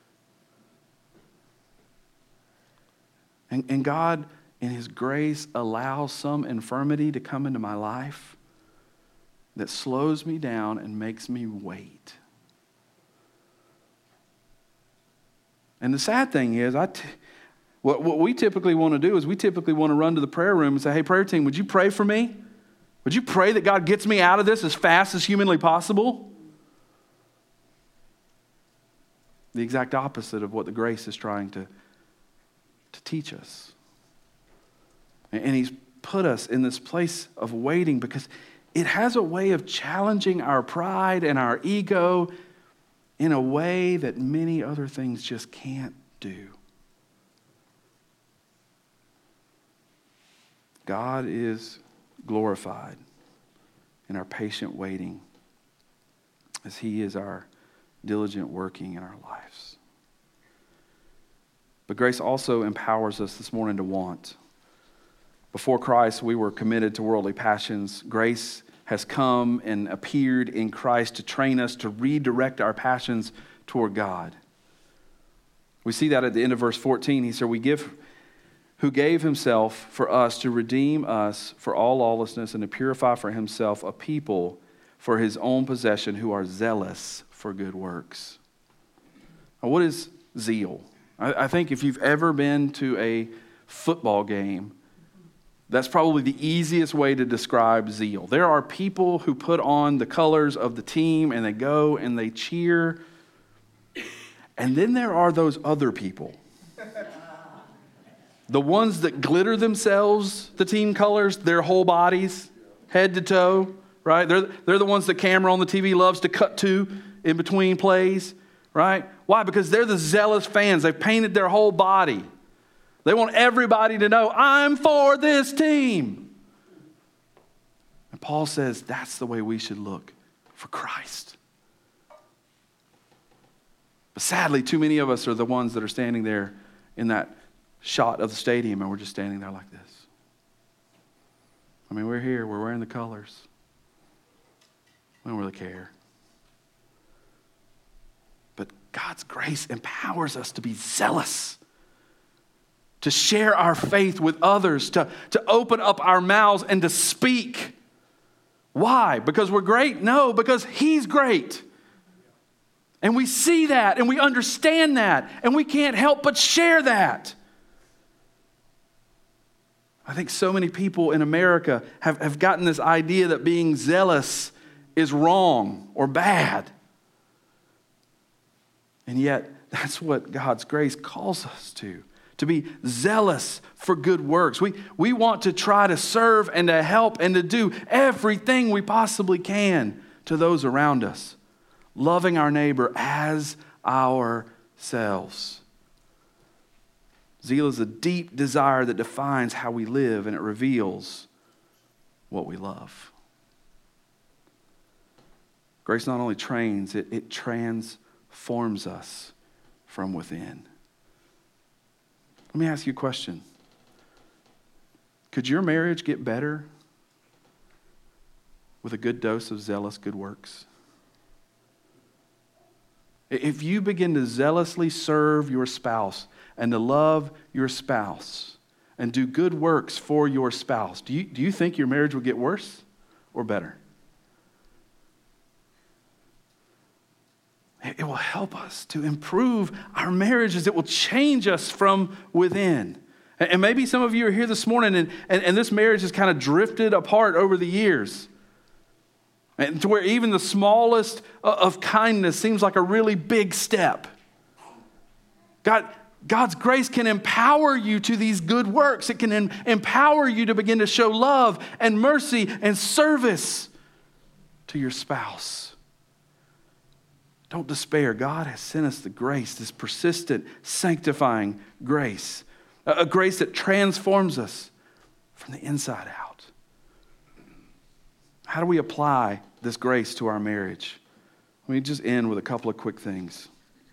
And God, in his grace, allows some infirmity to come into my life that slows me down and makes me wait. And the sad thing is, what we typically want to do is we typically want to run to the prayer room and say, hey, prayer team, would you pray for me? Would you pray that God gets me out of this as fast as humanly possible? The exact opposite of what the grace is trying to teach us. And he's put us in this place of waiting because it has a way of challenging our pride and our ego in a way that many other things just can't do. God is glorified in our patient waiting as he is our diligent working in our lives. But grace also empowers us this morning to want. Before Christ, we were committed to worldly passions. Grace has come and appeared in Christ to train us to redirect our passions toward God. We see that at the end of verse 14. He said, who gave himself for us to redeem us for all lawlessness and to purify for himself a people for his own possession who are zealous for good works. Now, what is zeal? I think if you've ever been to a football game, that's probably the easiest way to describe zeal. There are people who put on the colors of the team and they go and they cheer. And then there are those other people. The ones that glitter themselves, the team colors, their whole bodies, head to toe, right? They're the ones the camera on the TV loves to cut to in between plays, right? Why? Because they're the zealous fans. They've painted their whole body. They want everybody to know, I'm for this team. And Paul says that's the way we should look for Christ. But sadly, too many of us are the ones that are standing there in that shot of the stadium and we're just standing there like this. I mean, we're here, we're wearing the colors. We don't really care. But God's grace empowers us to be zealous, to share our faith with others, to open up our mouths and to speak. Why? Because we're great? No, because He's great. And we see that and we understand that and we can't help but share that. I think so many people in America have gotten this idea that being zealous is wrong or bad. And yet, that's what God's grace calls us to be zealous for good works. We want to try to serve and to help and to do everything we possibly can to those around us, loving our neighbor as ourselves. Zeal is a deep desire that defines how we live, and it reveals what we love. Grace not only trains, it transforms us from within. Let me ask you a question. Could your marriage get better with a good dose of zealous good works? If you begin to zealously serve your spouse and to love your spouse and do good works for your spouse, do you think your marriage will get worse or better? It will help us to improve our marriages. It will change us from within. And maybe some of you are here this morning and this marriage has kind of drifted apart over the years. And to where even the smallest of kindness seems like a really big step. God's grace can empower you to these good works. It can empower you to begin to show love and mercy and service to your spouse. Don't despair. God has sent us the grace, this persistent, sanctifying grace. A grace that transforms us from the inside out. How do we apply this grace to our marriage? Let me just end with a couple of quick things.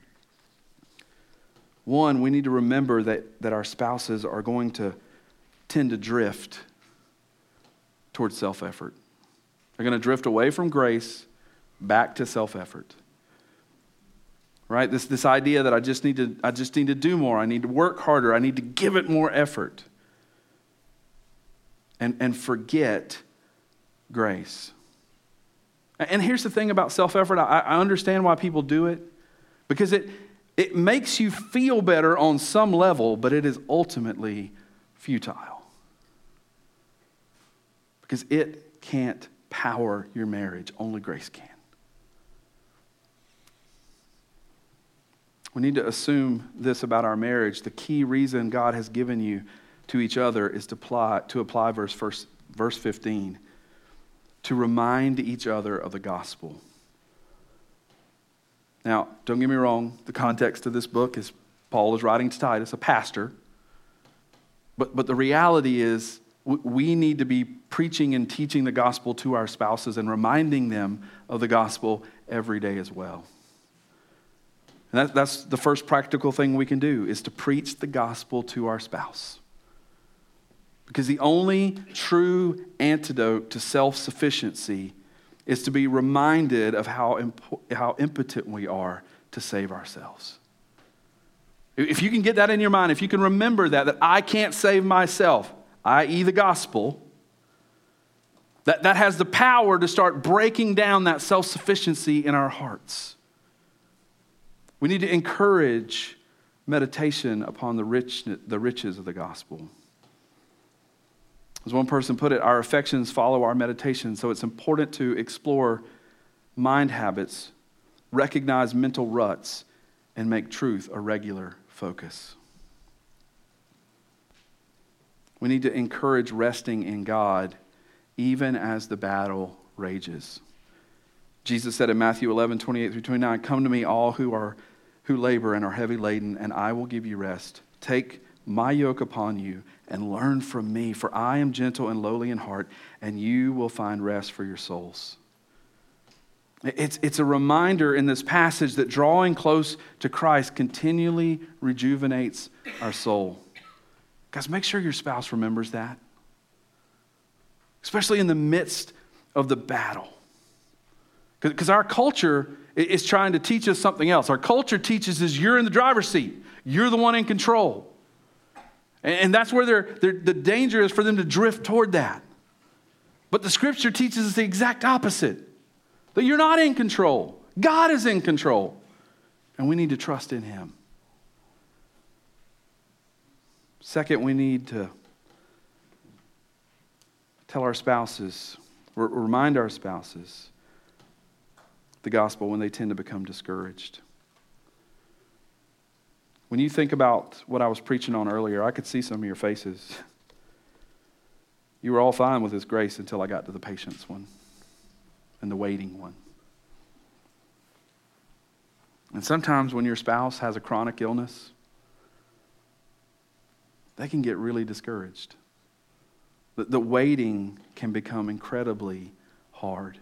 One, we need to remember that our spouses are going to tend to drift towards self-effort. They're going to drift away from grace back to self-effort. Right? This idea that I just need to do more. I need to work harder. I need to give it more effort. And forget grace. And here's the thing about self-effort. I understand why people do it. Because it makes you feel better on some level, but it is ultimately futile. Because it can't power your marriage. Only grace can. We need to assume this about our marriage. The key reason God has given you to each other is to apply verse 15. To remind each other of the gospel. Now, don't get me wrong. The context of this book is Paul is writing to Titus, a pastor. But the reality is we need to be preaching and teaching the gospel to our spouses and reminding them of the gospel every day as well. And that's the first practical thing we can do, is to preach the gospel to our spouse. Because the only true antidote to self-sufficiency is to be reminded of how impotent we are to save ourselves. If you can get that in your mind, if you can remember that I can't save myself, i.e. the gospel, that has the power to start breaking down that self-sufficiency in our hearts. We need to encourage meditation upon the riches of the gospel. As one person put it, our affections follow our meditation, so it's important to explore mind habits, recognize mental ruts, and make truth a regular focus. We need to encourage resting in God even as the battle rages. Jesus said in Matthew 11:28-29, "Come to me, all who labor and are heavy laden, and I will give you rest. Take my yoke upon you and learn from me, for I am gentle and lowly in heart, and you will find rest for your souls." It's a reminder in this passage that drawing close to Christ continually rejuvenates our soul. Guys, make sure your spouse remembers that, especially in the midst of the battle. Because our culture is trying to teach us something else. Our culture teaches us you're in the driver's seat. You're the one in control. And that's where the danger is for them to drift toward that. But the scripture teaches us the exact opposite. That you're not in control. God is in control. And we need to trust in him. Second, we need to tell our spouses, remind our spouses the gospel when they tend to become discouraged. When you think about what I was preaching on earlier, I could see some of your faces. You were all fine with his grace until I got to the patience one and the waiting one. And sometimes when your spouse has a chronic illness, they can get really discouraged. The waiting can become incredibly hard.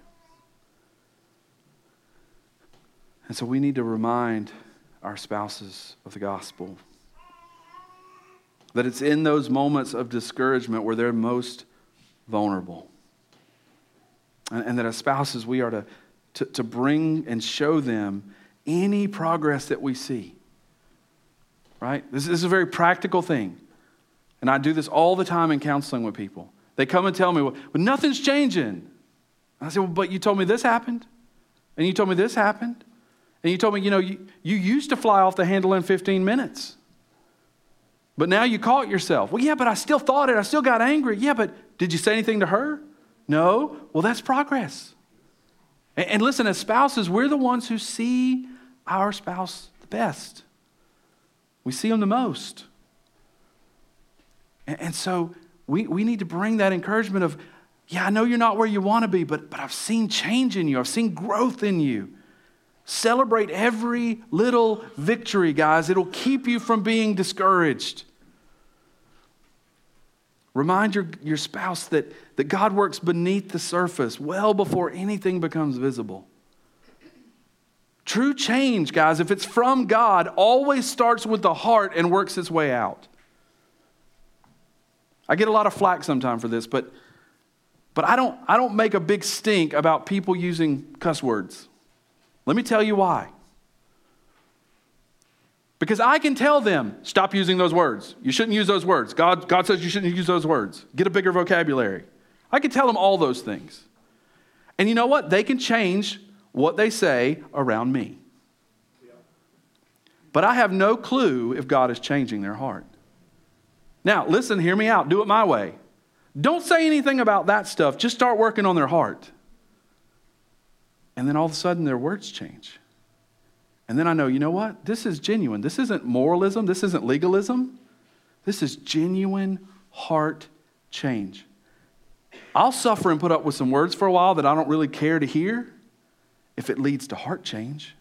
And so we need to remind our spouses of the gospel. That it's in those moments of discouragement where they're most vulnerable. And that as spouses, we are to bring and show them any progress that we see. Right? This is a very practical thing. And I do this all the time in counseling with people. They come and tell me, well, nothing's changing. And I say, well, but you told me this happened. And you told me this happened. And you told me, you used to fly off the handle in 15 minutes. But now you caught yourself. Well, yeah, but I still thought it. I still got angry. Yeah, but did you say anything to her? No. Well, that's progress. And listen, as spouses, we're the ones who see our spouse the best. We see them the most. And so we need to bring that encouragement of, yeah, I know you're not where you want to be, but I've seen change in you. I've seen growth in you. Celebrate every little victory, guys. It'll keep you from being discouraged. Remind your spouse that God works beneath the surface well before anything becomes visible. True change, guys, if it's from God, always starts with the heart and works its way out. I get a lot of flack sometimes for this, but I don't make a big stink about people using cuss words. Let me tell you why. Because I can tell them, stop using those words. You shouldn't use those words. God says you shouldn't use those words. Get a bigger vocabulary. I can tell them all those things. And you know what? They can change what they say around me. But I have no clue if God is changing their heart. Now, listen, hear me out. Do it my way. Don't say anything about that stuff. Just start working on their heart. And then all of a sudden their words change. And then I know, you know what? This is genuine. This isn't moralism. This isn't legalism. This is genuine heart change. I'll suffer and put up with some words for a while that I don't really care to hear if it leads to heart change.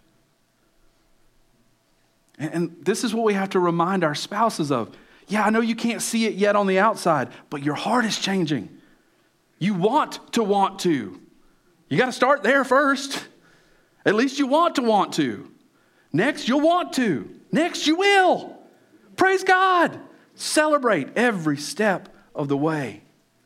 And this is what we have to remind our spouses of. Yeah, I know you can't see it yet on the outside, but your heart is changing. You want to. You got to start there first. At least you want to. Next, you'll want to. Next, you will. Praise God. Celebrate every step of the way.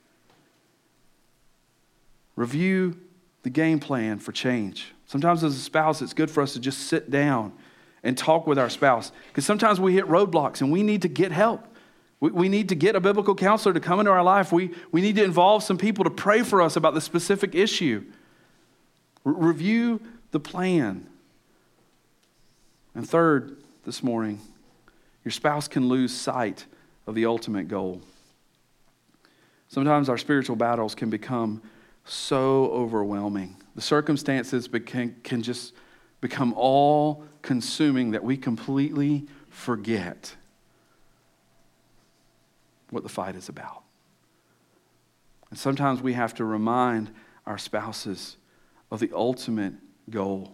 Review the game plan for change. Sometimes as a spouse, it's good for us to just sit down and talk with our spouse. Because sometimes we hit roadblocks and we need to get help. We need to get a biblical counselor to come into our life. We need to involve some people to pray for us about the specific issue. Review the plan. And third, this morning, your spouse can lose sight of the ultimate goal. Sometimes our spiritual battles can become so overwhelming. The circumstances can just become all-consuming that we completely forget what the fight is about. And sometimes we have to remind our spouses of the ultimate goal.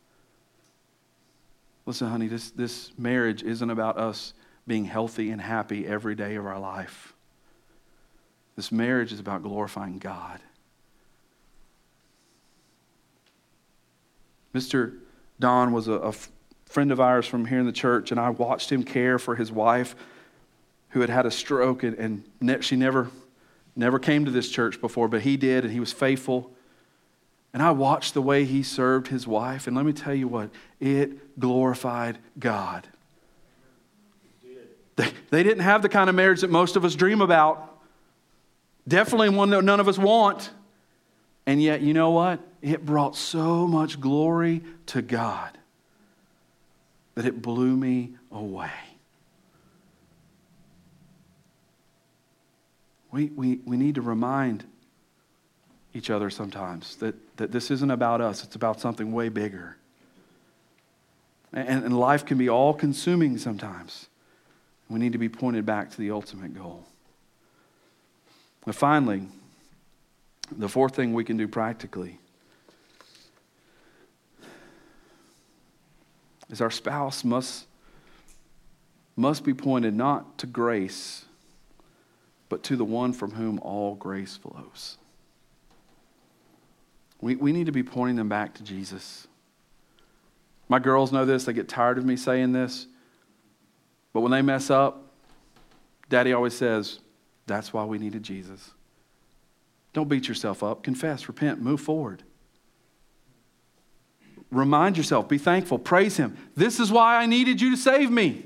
Listen, honey, this marriage isn't about us being healthy and happy every day of our life. This marriage is about glorifying God. Mr. Don was a friend of ours from here in the church, and I watched him care for his wife who had a stroke, and she never came to this church before, but he did, and he was faithful. And I watched the way he served his wife, and let me tell you what, it glorified God. They didn't have the kind of marriage that most of us dream about. Definitely one that none of us want. And yet, you know what? It brought so much glory to God that it blew me away. We need to remind each other sometimes that this isn't about us. It's about something way bigger. And life can be all-consuming sometimes. We need to be pointed back to the ultimate goal. And finally, the fourth thing we can do practically is our spouse must be pointed not to grace, but to the one from whom all grace flows. We need to be pointing them back to Jesus. My girls know this. They get tired of me saying this. But when they mess up, Daddy always says, that's why we needed Jesus. Don't beat yourself up. Confess, repent, move forward. Remind yourself, be thankful, praise Him. This is why I needed you to save me.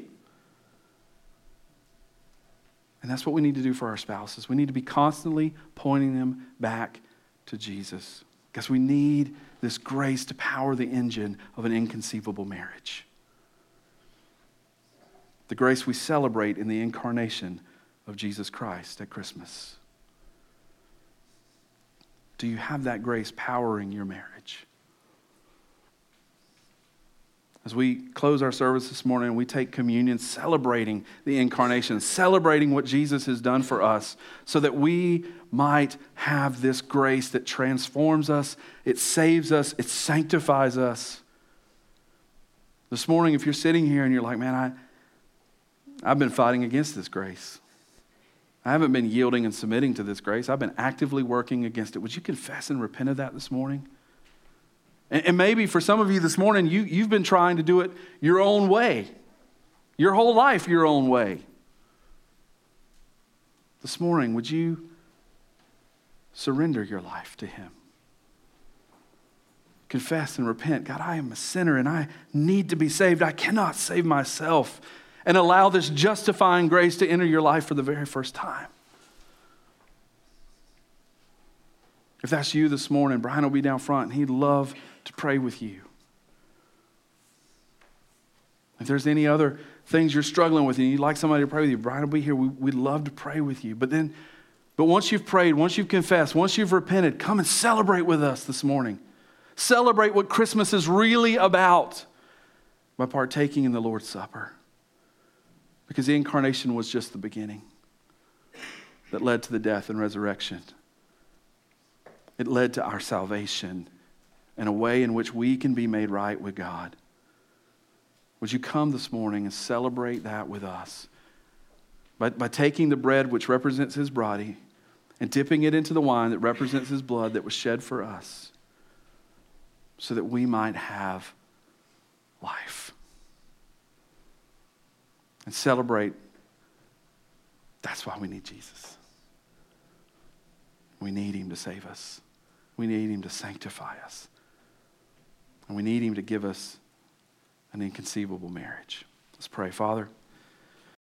And that's what we need to do for our spouses. We need to be constantly pointing them back to Jesus. Because we need this grace to power the engine of an inconceivable marriage. The grace we celebrate in the incarnation of Jesus Christ at Christmas. Do you have that grace powering your marriage? As we close our service this morning, we take communion celebrating the incarnation, celebrating what Jesus has done for us so that we might have this grace that transforms us, it saves us, it sanctifies us. This morning, if you're sitting here and you're like, man, I've been fighting against this grace. I haven't been yielding and submitting to this grace. I've been actively working against it. Would you confess and repent of that this morning? And maybe for some of you this morning, you've been trying to do it your own way. Your whole life your own way. This morning, would you surrender your life to Him? Confess and repent. God, I am a sinner and I need to be saved. I cannot save myself. And allow this justifying grace to enter your life for the very first time. If that's you this morning, Brian will be down front and he'd love to pray with you. If there's any other things you're struggling with and you'd like somebody to pray with you, Brian will be here. We'd love to pray with you. But once you've prayed, once you've confessed, once you've repented, come and celebrate with us this morning. Celebrate what Christmas is really about by partaking in the Lord's Supper. Because the incarnation was just the beginning that led to the death and resurrection. It led to our salvation and a way in which we can be made right with God. Would you come this morning and celebrate that with us? By taking the bread which represents His body and dipping it into the wine that represents His blood that was shed for us so that we might have life. and celebrate. That's why we need Jesus. We need him to save us. We need him to sanctify us. And we need him to give us an inconceivable marriage. Let's pray. Father,